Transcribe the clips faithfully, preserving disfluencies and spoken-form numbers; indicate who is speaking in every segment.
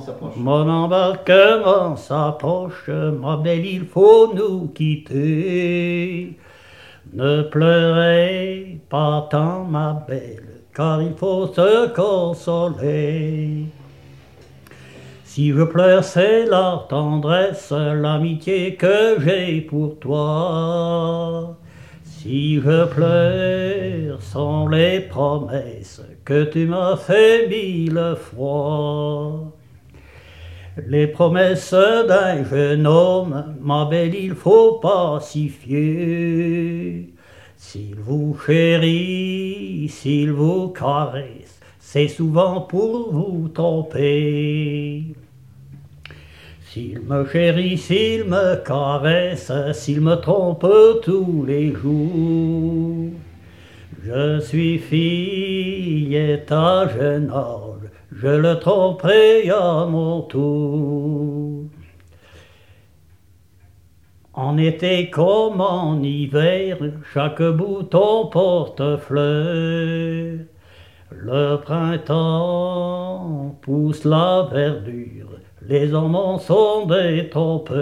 Speaker 1: s'approche.
Speaker 2: Mon embarquement s'approche, ma belle, il faut nous quitter. Ne pleurez pas tant, ma belle, car il faut se consoler. Si je pleure, c'est la tendresse, l'amitié que j'ai pour toi. Si je pleure, sont les promesses que tu m'as fait mille fois. Les promesses d'un jeune homme, ma belle, il faut pas s'y fier. S'il vous chérit, s'il vous caresse, c'est souvent pour vous tromper. S'il me chérit, s'il me caresse, s'il me trompe tous les jours, je suis fillette à jeune âge, je le tromperai à mon tour. En été comme en hiver, chaque bouton porte fleur. Le printemps pousse la verdure, les hommes sont des trompeurs.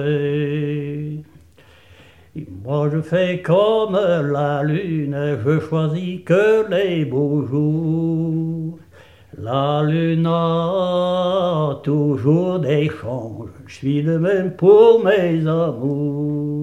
Speaker 2: Et moi je fais comme la lune, je choisis que les beaux jours. La lune a toujours des changes, je suis le même pour mes amours.